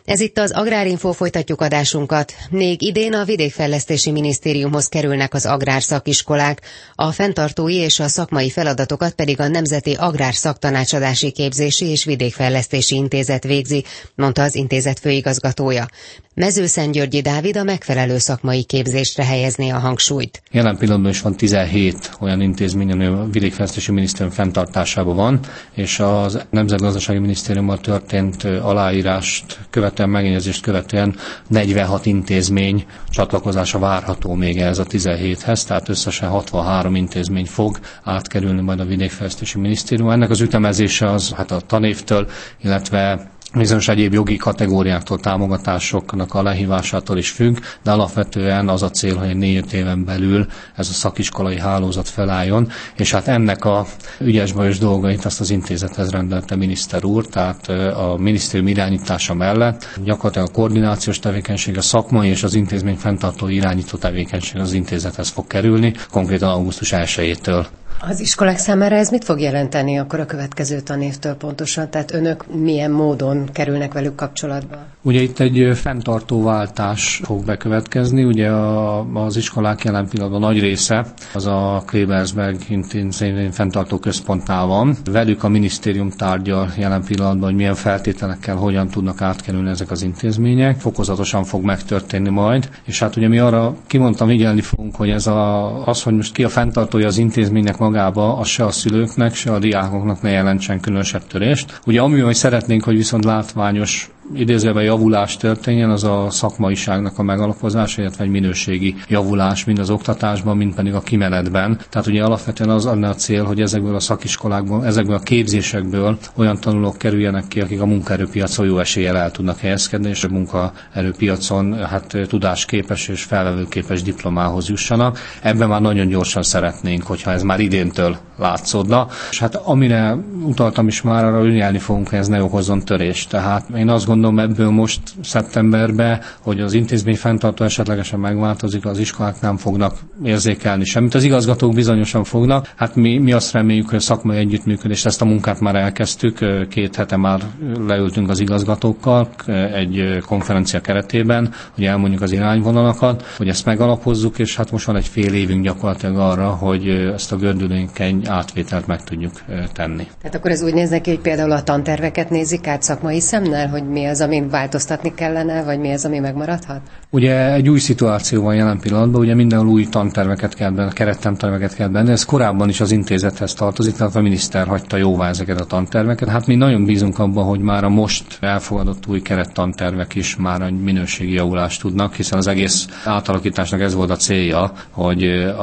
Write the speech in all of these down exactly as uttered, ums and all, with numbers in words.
Ez itt az Agrárinfo, folytatjuk adásunkat. Még idén a Vidékfejlesztési Minisztériumhoz kerülnek az agrárszakiskolák, a fenntartói és a szakmai feladatokat pedig a Nemzeti Agrárszaktanácsadási Képzési és Vidékfejlesztési Intézet végzi, mondta az intézet főigazgatója. Mezőszentgyörgyi Dávid a megfelelő szakmai képzésre helyezné a hangsúlyt. Jelen pillanatban is van tizenhét olyan intézmény, ami a Vidékfejlesztési Minisztérium fenntartásában van, és az Nemzetgazdasági Minisztériummal történt aláírást követően, megegyezést követően negyvenhat intézmény csatlakozása várható még ez a tizenhéthez, tehát összesen hatvanhárom intézmény fog átkerülni majd a Vidékfejlesztési Minisztérium. Ennek az ütemezése az hát a tanévtől, illetve bizonyos egyéb jogi kategóriáktól, támogatásoknak a lehívásától is függ, de alapvetően az a cél, hogy négy-öt éven belül ez a szakiskolai hálózat felálljon, és hát ennek a ügyes-bajos dolgait azt az intézethez rendelte miniszter úr, tehát a minisztérium irányítása mellett gyakorlatilag a koordinációs tevékenység, a szakmai és az intézmény fenntartó irányító tevékenység az intézethez fog kerülni, konkrétan augusztus elsejétől. Az iskolák számára ez mit fog jelenteni akkor a következő tanévtől pontosan? Tehát önök milyen módon kerülnek velük kapcsolatba? Ugye itt egy fenntartó váltás fog bekövetkezni. Ugye a, az iskolák jelen pillanatban nagy része az a Klebersberg intézmény fenntartó központnál van. Velük a minisztérium tárgyal jelen pillanatban, hogy milyen feltételekkel hogyan tudnak átkerülni ezek az intézmények. Fokozatosan fog megtörténni majd. És hát ugye mi arra kimondtam, vigyelni fogunk, hogy ez a, az, hogy most ki a fenntartója az intézménynek magába, az se a szülőknek, se a diákoknak ne jelentsen különösebb törést. Ugye amivel hogy szeretnénk, hogy viszont látványos idézőben javulás történjen, az a szakmaiságnak a megalapozása, illetve egy minőségi javulás mind az oktatásban, mind pedig a kimenetben. Tehát ugye alapvetően az lenne a cél, hogy ezekből a szakiskolákból, ezekből a képzésekből olyan tanulók kerüljenek ki, akik a munkaerőpiacon jó eséllyel el tudnak helyezkedni, és a munkaerőpiacon hát tudásképes és felvevőképes diplomához jussanak. Ebben már nagyon gyorsan szeretnénk, hogyha ez már idéntől látszódna. És hát amire utaltam is már, arra ügyelni fogunk, hogy ez ne okozzon törést. Tehát én azt gondolom ebből most szeptemberben, hogy az intézmény fenntartó esetlegesen megváltozik, az iskolák nem fognak érzékelni semmit. Az igazgatók bizonyosan fognak. Hát mi, mi azt reméljük, hogy a szakmai együttműködést, ezt a munkát már elkezdtük. Két hete már leültünk az igazgatókkal egy konferencia keretében, hogy elmondjuk az irányvonalakat, hogy ezt megalapozzuk, és hát most van egy fél évünk gyakorlatilag arra, hogy ezt a gördülékeny átvételt meg tudjuk tenni. Tehát akkor ez úgy néz neki, hogy például a tanterveket nézik át szakmai szemmel, hogy mi az, amin változtatni kellene, vagy mi az, ami megmaradhat? Ugye egy új szituáció van jelen pillanatban, ugye mindenhol új tanterveket kell benne, kerettanterveket kell benne, ez korábban is az intézethez tartozik, tehát a miniszter hagyta jóvá ezeket a tanterveket. Hát mi nagyon bízunk abban, hogy már a most elfogadott új kerettantervek is már egy minőségi javulást tudnak, hiszen az egész átalakításnak ez volt a célja, hogy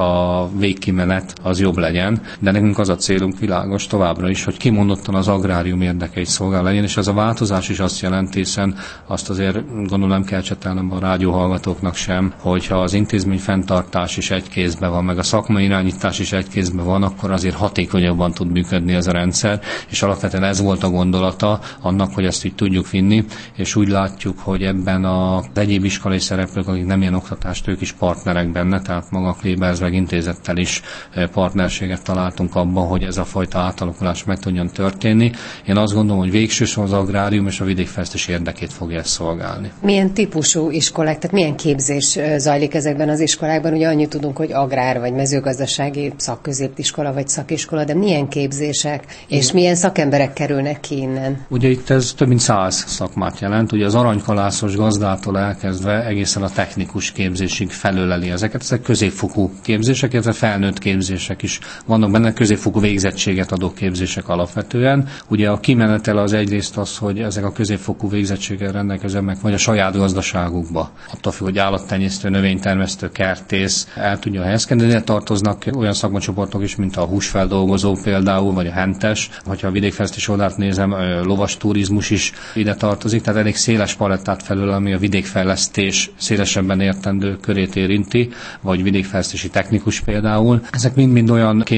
a végkimenet az jobb legyen, de nekünk az a célunk világos továbbra is, hogy kimondottan az agrárium érdekeit szolgál legyen, és ez a változás is azt jelenti, hiszen azt azért gondolom nem kell csetelnem a rádióhallgatóknak sem, hogyha az intézmény fenntartás is egy kézben van, meg a szakmai irányítás is egy kézben van, akkor azért hatékonyabban tud működni ez a rendszer, és alapvetően ez volt a gondolata annak, hogy ezt így tudjuk vinni, és úgy látjuk, hogy ebben az egyéb iskolai szereplők, akik nem ilyen oktatást, ők is partnerek benne, tehát maga a Klebersberg intézettel is partnerséget találtunk abban, hogy ez a fajta átalakulás meg tudjon történni. Én azt gondolom, hogy végsősorban az agrárium és a vidékfejlesztés érdekét fogja ezt szolgálni. Milyen típusú iskolák, tehát milyen képzés zajlik ezekben az iskolákban? Ugye annyit tudunk, hogy agrár vagy mezőgazdasági szakközépiskola vagy szakiskola, de milyen képzések és milyen szakemberek kerülnek ki innen? Ugye itt ez több mint száz szakmát jelent, ugye az aranykalászos gazdától elkezdve egészen a technikus képzésig felöleli ezeket. Ezek középfokú képzések, illetve felnőtt képzések is vannak benne, középfokú végzettséget adó képzések alapvetően. Ugye a kimenetel az egyrészt az, hogy ezek a középfokú végzettséggel rendelkezőek vagy a saját gazdaságukba. Attól függ, hogy állattenyésztő, növénytermesztő, kertész el tudja helyezkedni, de tartoznak olyan szakmacsoportok is, mint a húsfeldolgozó például, vagy a hentes, hogyha a vidékfejlesztés oldalt nézem, lovas turizmus is ide tartozik, tehát elég széles palettát felül, ami a vidékfejlesztés szélesebben értendő körét érinti, vagy vidékfejlesztési technikus például. Ezek mind-mind olyan képzések,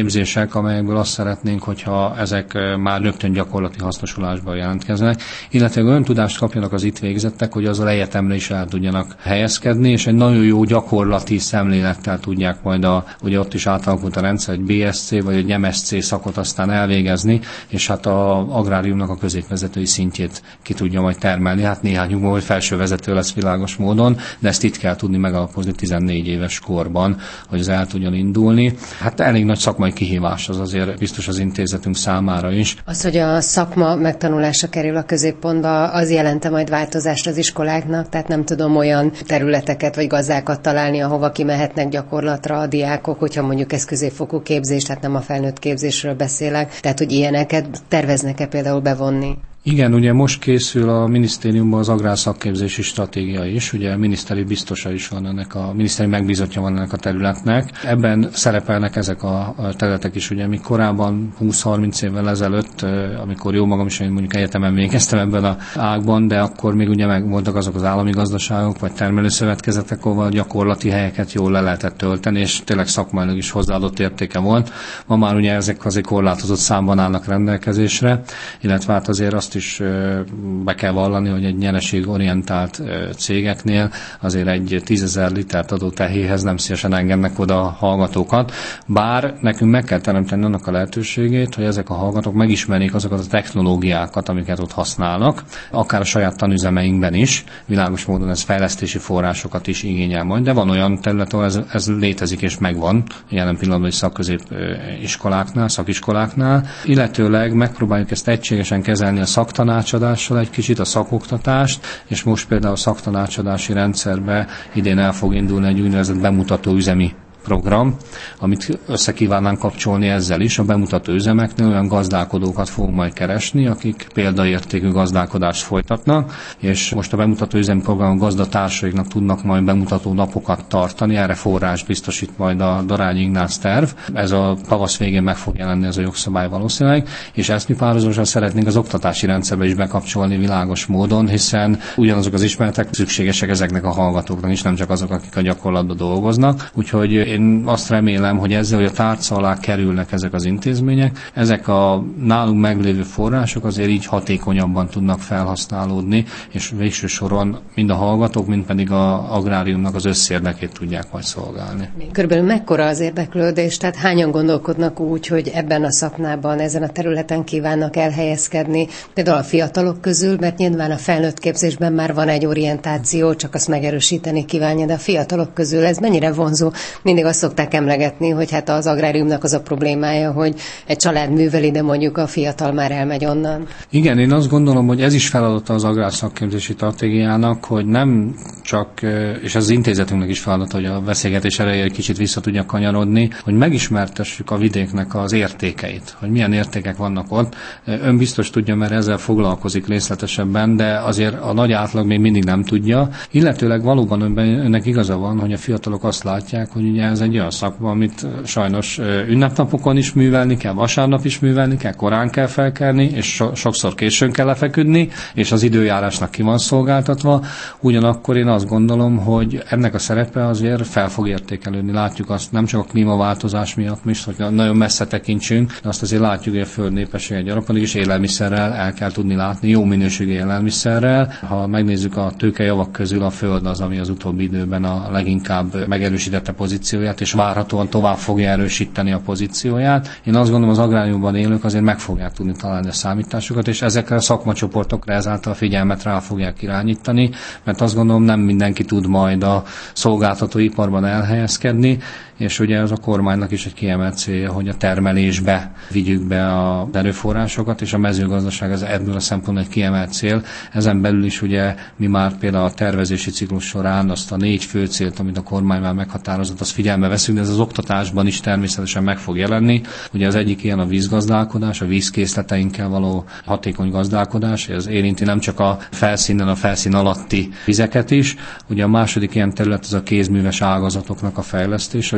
intézkedések, amelyekből azt szeretnénk, hogyha ezek már rögtön gyakorlati hasznosulásban jelentkeznek, illetve olyan tudást kapjanak az itt végzettek, hogy azzal egyetemre is el tudjanak helyezkedni, és egy nagyon jó gyakorlati szemlélettel tudják majd a, ugye ott is átalakult a rendszer, egy bé es cé vagy egy em es cé szakot aztán elvégezni, és hát a agráriumnak a középvezetői szintjét ki tudja majd termelni. Hát néhányukban, hogy felső vezető lesz világos módon, de ezt itt kell tudni megalapozni tizennégy éves korban, hogy ez el tudjon indulni. Hát elég nagy szakmai kihívás az azért biztos az intézetünk számára is. Az, hogy a szakma megtanulása kerül a középpontba, az jelente majd változást az iskoláknak, tehát nem tudom olyan területeket vagy gazdákat találni, ahova kimehetnek gyakorlatra a diákok, hogyha mondjuk ez középfokú képzés, tehát nem a felnőtt képzésről beszélek, tehát hogy ilyeneket terveznek-e például bevonni? Igen, ugye most készül a minisztériumban az agrárszakképzési stratégia is, ugye miniszteri biztosa is van ennek, a miniszteri megbízottja van ennek a területnek. Ebben szerepelnek ezek a területek is, ugye mi korábban húsz-harminc évvel ezelőtt, amikor jó magam is, én mondjuk egyetemen végeztem ebben a ágban, de akkor még ugye meg voltak azok az állami gazdaságok, vagy termelőszövetkezetek, ahol gyakorlati helyeket jól le lehetett tölteni, és tényleg szakmailag is hozzáadott értéke volt. Ma már ugye ezek azért korlátozott számban állnak rendelkezésre, illetve hát azért azt is be kell vallani, hogy egy nyereségorientált cégeknél azért egy tízezer litert adó tehéhez nem szívesen engednek oda a hallgatókat, bár nekünk meg kell teremteni annak a lehetőségét, hogy ezek a hallgatók megismerjék azokat a technológiákat, amiket ott használnak, akár a saját tanüzemeinkben is, világos módon ez fejlesztési forrásokat is igényel majd, de van olyan terület, ahol ez, ez létezik és megvan, jelen pillanatban is szakközépiskoláknál, szakiskoláknál, illetőleg megpróbáljuk ezt egységesen kezelni a szaktanácsadással egy kicsit, a szakoktatást, és most például a szaktanácsadási rendszerbe idén el fog indulni egy úgynevezett bemutató üzemi program, amit összekívánnánk kapcsolni ezzel is. A bemutató üzemeknél olyan gazdálkodókat fogunk majd keresni, akik példaértékű gazdálkodást folytatnak, és most a bemutató üzemi program gazdatársaiknak tudnak majd bemutató napokat tartani, erre forrás biztosít majd a Darányi Ignác terv. Ez a tavasz végén meg fog jelenni ez a jogszabály valószínűleg, és ezt mi párhuzamosan szeretnénk az oktatási rendszerbe is bekapcsolni világos módon, hiszen ugyanazok az ismeretek szükségesek ezeknek a hallgatóknak is, nem csak azok, akik a gyakorlatban dolgoznak. Úgyhogy én azt remélem, hogy ezzel, hogy a tárca alá kerülnek ezek az intézmények, ezek a nálunk meglévő források azért így hatékonyabban tudnak felhasználódni, és végső soron mind a hallgatók, mind pedig a agráriumnak az összérdekét tudják majd szolgálni. Körülbelül mekkora az érdeklődés, tehát hányan gondolkodnak úgy, hogy ebben a szakmában, ezen a területen kívánnak elhelyezkedni, például a fiatalok közül, mert nyilván a felnőtt képzésben már van egy orientáció, csak azt megerősíteni kívánja, de a fiatalok közül ez mennyire vonzó? Mindig azt szokták emlegetni, hogy hát az agráriumnak az a problémája, hogy egy család műveli, de mondjuk a fiatal már elmegy onnan. Igen, én azt gondolom, hogy ez is feladata az agrárszakképzési stratégiának, hogy nem csak, és ez az intézetünknek is feladata, hogy a beszélgetés elejére kicsit vissza tudja kanyarodni, hogy megismertessük a vidéknek az értékeit, hogy milyen értékek vannak ott. Ön biztos tudja, mert ezzel foglalkozik részletesebben, de azért a nagy átlag még mindig nem tudja. Illetőleg valóban önben, önnek igaza van, hogy a fiatalok azt látják, hogy ugye ez egy olyan szakma, amit sajnos ünnepnapokon is művelni kell, vasárnap is művelni kell, korán kell felkelni, és so- sokszor későn kell lefeküdni, és az időjárásnak ki van szolgáltatva. Ugyanakkor én azt gondolom, hogy ennek a szerepe azért fel fog értékelődni. Látjuk azt nem csak a klímaváltozás miatt is, hogy nagyon messze tekintsünk, de azt azért látjuk, hogy a föld népessége gyarapodik, és élelmiszerrel el kell tudni látni, jó minőségű élelmiszerrel. Ha megnézzük a tőkejavak közül, a föld az, ami az utóbbi időben a leginkább megerősítette pozícióját, és várhatóan tovább fogja erősíteni a pozícióját. Én azt gondolom, az agráriumban élők azért meg fogják tudni találni a számításokat, és ezekre a szakmacsoportokra ezáltal a figyelmet rá fogják irányítani, mert azt gondolom, nem mindenki tud majd a szolgáltatóiparban elhelyezkedni, és ugye az a kormánynak is egy kiemelt célja, hogy a termelésbe vigyük be az erőforrásokat, és a mezőgazdaság az ebből a szempontból egy kiemelt cél. Ezen belül is ugye mi már például a tervezési ciklus során azt a négy fő célt, amit a kormány már meghatározott, azt figyelme veszünk, de ez az oktatásban is természetesen meg fog jelenni. Ugye az egyik ilyen a vízgazdálkodás, a vízkészleteinkkel való hatékony gazdálkodás, ez érinti nem csak a felszínen, a felszín alatti vizeket is. Ugye a második ilyen terület az a kézműves ágazatoknak a fejlesztése. Ugye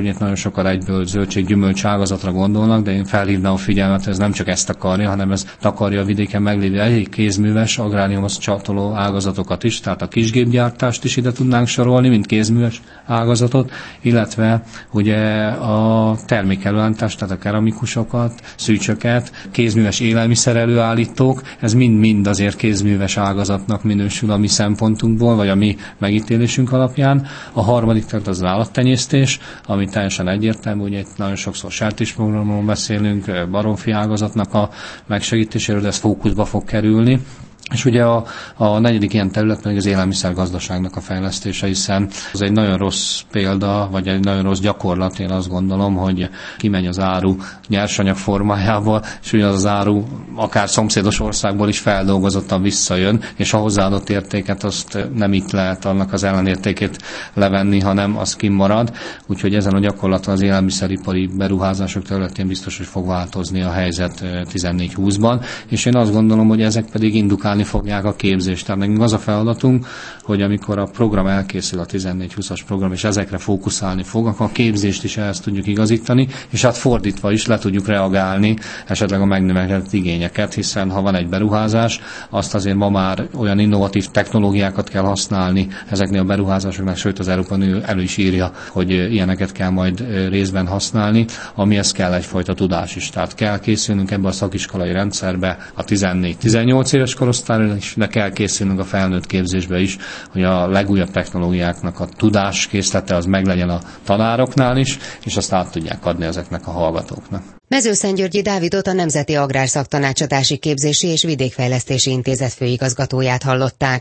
ugye nagyon sokan egyből zöldség-gyümölcs ágazatra gondolnak, de én felhívnám a figyelmet, ez nem csak ezt akarja, hanem ez takarja a vidéken meglévő egyik kézműves, agráriumhoz csatoló ágazatokat is, tehát a kisgépgyártást is ide tudnánk sorolni, mint kézműves ágazatot, illetve ugye a termékelőántást, tehát a keramikusokat, szűcsöket, kézműves élelmiszer előállítók, ez mind-mind azért kézműves ágazatnak minősül a mi szempontunkból, vagy a mi megítélésünk alapján. A harmadik tehát az állattenyésztés, ami teljesen egyértelmű, ugye itt nagyon sokszor sertésprogramról beszélünk, baromfi ágazatnak a megsegítéséről, de ez fókuszba fog kerülni. És ugye a, a negyedik ilyen terület pedig az élelmiszergazdaságnak a fejlesztése, hiszen ez egy nagyon rossz példa, vagy egy nagyon rossz gyakorlat, én azt gondolom, hogy kimegy az áru nyersanyag formájával, és ugye az, az áru akár szomszédos országból is feldolgozottan visszajön, és a hozzáadott értéket azt nem itt lehet annak az ellenértékét levenni, hanem az kimarad. Úgyhogy ezen a gyakorlaton az élelmiszeripari beruházások területén biztos, hogy fog változni a helyzet tizennégy húszban, és én azt gondolom, hogy ezek pedig indukálni fogják a képzést. Tehát nekünk az a feladatunk, hogy amikor a program elkészül, a tizennégy húszas program, és ezekre fókuszálni fog, akkor a képzést is ehhez tudjuk igazítani, és hát fordítva is le tudjuk reagálni esetleg a megnövekedett igényeket, hiszen ha van egy beruházás, azt azért ma már olyan innovatív technológiákat kell használni ezeknél a beruházásoknak, sőt az Európai Unió elő is írja, hogy ilyeneket kell majd részben használni, amihez kell egyfajta tudás is. Tehát kell készülnünk ebbe a szakiskolai rendszerbe a tizennégy-tizennyolc éves korosztályra is, de kell készülnünk a felnőtt képzésbe is, hogy a legújabb technológiáknak a tudáskészlete az meglegyen a tanároknál is, és azt át tudják adni ezeknek a hallgatóknak. Mezőszentgyörgyi Dávidot, a Nemzeti Agrárszaktanácsadási Képzési és Vidékfejlesztési Intézet főigazgatóját hallották.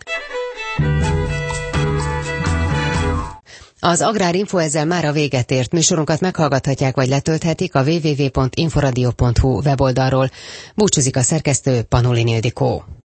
Az Agrárinfo ezzel már a véget ért. Műsorunkat meghallgathatják vagy letölthetik a double-u double-u double-u pont inforadio pont hu weboldalról. Búcsúzik a szerkesztő, Panolin Ildikó.